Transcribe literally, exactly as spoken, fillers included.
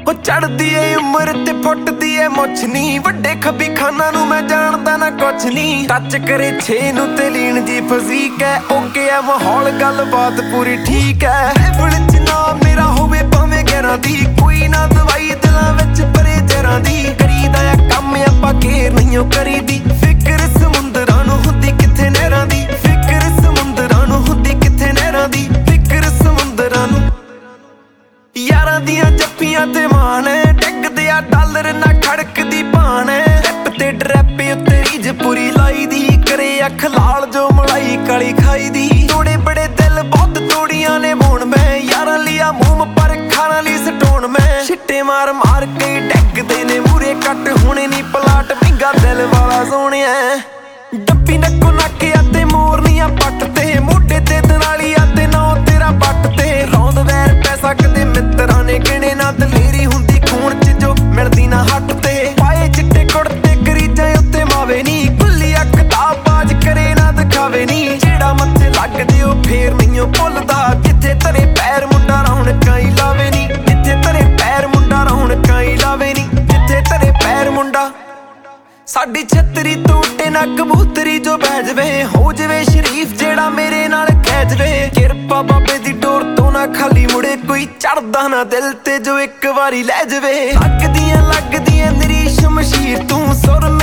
ਉਹ ਚੜਦੀ ਏ ਉਮਰ ਤੇ ਫੁੱਟਦੀ ਏ ਮੁੱਛ ਨੀ, ਵੱਡੇ ਖੱਬੀ ਖਾਨਾ ਨੂੰ ਮੈਂ ਜਾਣਦਾ ਨਾ ਕੁਛ ਨੀ। ਟੱਚ ਕਰੇ ਛੇ ਨੂੰ ਤੇ ਲੀਨ ਦੀ ਫਜ਼ੀਕ ਐ, ਓਕੇ ਐ ਮਾਹੌਲ ਗੱਲਬਾਤ ਪੂਰੀ ਠੀਕ ਐ। ਲੈਵਲ ਚ ਨਾ ਮੇਰਾ ਹੋਵੇ ਭਾਵੇਂ ਗਿਆਰਾਂ ਦੀ, ਕੋਈ ਨਾ ਦਵਾਈ ਦਿਲਾਂ ਵਿੱਚ ਭਰੇ ਜ਼ਹਿਰਾਂ ਦੀ। ਕਰੀਦਾ ਆ ਕੰਮ ਆਪਾਂ ਕੇਰ ਨਹੀਂ ਓ ਕਰੀਦੀ, ਫਿਕਰ ਸਮੁੰਦਰਾਂ ਨੂੰ ਹੁੰਦੀ ਕਿੱਥੇ ਨਹਿਰਾਂ ਦੀ। ਫਿਕਰ ਸਮੁੰਦਰਾਂ ਨੂੰ ਹੁੰਦੀ ਕਿੱਥੇ ਨਹਿਰਾਂ ਦੀ, ਫਿਕਰ ਸਮੁੰਦਰਾਂ ਨੂੰ। ਯਾਰਾਂ ਦੀਆਂ ਜੱਫੀਆਂ ਤੇ ਮਾਣ, ਡਿੱਗਦੇ ਆ ਡਾਲਰ ਨਾ ਖੜਕਦੀ ਭਾਣ। ਰੈਪ ਤੇ ਡਰੈਪ ਉੱਤੇ ਰੀਝ ਪੂਰੀ ਲਾਈ ਦੀ, ਕਰੇ ਅੱਖ ਲਾਲ ਜੋ ਮਲਾਈ ਕਾਲੀ ਖਾਈ ਦੀ। ਤੋੜੇ ਬੜੇ ਦਿਲ ਬਹੁਤ ਤੋੜੀਆਂ ਨੇ ਬੋਣ ਮੈਂ, ਯਾਰਾਂ ਲਿਆ ਮੂੰਹ ਪਰ ਖਾਣਾ ਲਈ ਸਟੋਣ ਮੈਂ। ਛਿੱਟੇ ਮਾਰ ਮਾਰ ਕੇ ਡਿੱਗਦੇ ਨੇ ਮੂਰੇ ਕੱਟ, ਹੁਣੇ ਨੀ ਪਲਾਟ ਮਹਿੰਗਾ ਦਿਲ ਵਾਲਾ ਸੋਹਣਿਆ। ਡੱਬੀ ਨੱਕੋ ਨੱਕਿਆ ਤੇ ਮੋਰਨੀਆਂ ਪੱਟ ਤੇ, ਮੋਢੇ ਤੇ ਦਨਾਲੀਆ ਤੇ ਨੌ ਤੇਰਾ ਪੱਟ ਤੇ। ਰੌਂਦ ਵੈਰ ਪੈ ਸਕਦੇ ਮਿੱਤਰਾਂ ਨੇ ਗਿਣੇ ਨਾ, ਦਲੇਰੀ ਹੁੰਦੀ ਖੂਨ ਚ ਜੋ ਮਿਲਦੀ ਨਾ ਹੱਟ ਤੇ। ਪਾਏ ਚਿੱਟੇ ਕੁੜਤੇ ਗਰੀਜਾਂ ਉੱਤੇ ਮਾਵੇ ਨੀ, ਖੁੱਲੀ ਅੱਖ ਦਾ ਬਾਜ ਕਰੇ ਨਾ ਦਿਖਾਵੇ ਨੀ। ਜਿਹੜਾ ਮੱਥੇ ਲੱਗਦੇ ਉਹ ਫੇਰ ਨਹੀਂ ਉਹ ਭੁੱਲਦਾ, ਜਿੱਥੇ ਤੇਰੇ ਪੈਰ ਮੁੰਡਾ ਰੌਣਕਾਂ ਹੀ ਲਾਵੇ ਨੀ। ਜਿੱਥੇ ਤੇਰੇ ਪੈਰ ਮੁੰਡਾ ਰੌਣਕਾਂ ਹੀ ਲਾਵੇ ਨੀ, ਜਿੱਥੇ ਤੇਰੇ ਪੈਰ ਮੁੰਡਾ। ਸਾਡੀ ਛਤਰੀ ਤੋਂ ਉੱਡੇ ਨਾ ਕਬੂਤਰੀ ਜੋ ਬਹਿ ਜਵੇ, ਹੋ ਜਵੇ ਸ਼ਰੀਫ ਜਿਹੜਾ ਮੇਰੇ ਨਾਲ ਕਹਿ ਜਵੇ। ਕਿਰਪਾ ਬਾਬੇ ਦੀ ਡੋਰ ਤੋਂ ਨਾ ਖਾਲੀ ਮੁੜੇ ਕੋਈ, ਚੜਦਾ ਨਾ ਦਿਲ ਤੇ ਜੋ ਇੱਕ ਵਾਰੀ ਲੈ ਜਵੇ। ਲੱਗਦੀਆਂ ਲੱਗਦੀਆਂ ਨਿਰੀ ਸ਼ਮਸ਼ੀਰ ਤੂੰ, ਸੁਰ